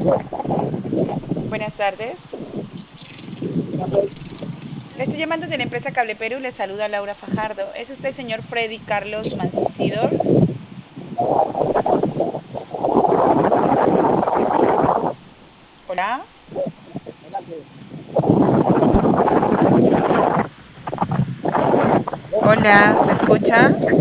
Buenas tardes. Le estoy llamando de la empresa Cable Perú. Le saluda Laura Fajardo. ¿Es usted el señor Freddy Carlos Mansidor? Hola. Hola, ¿me escucha?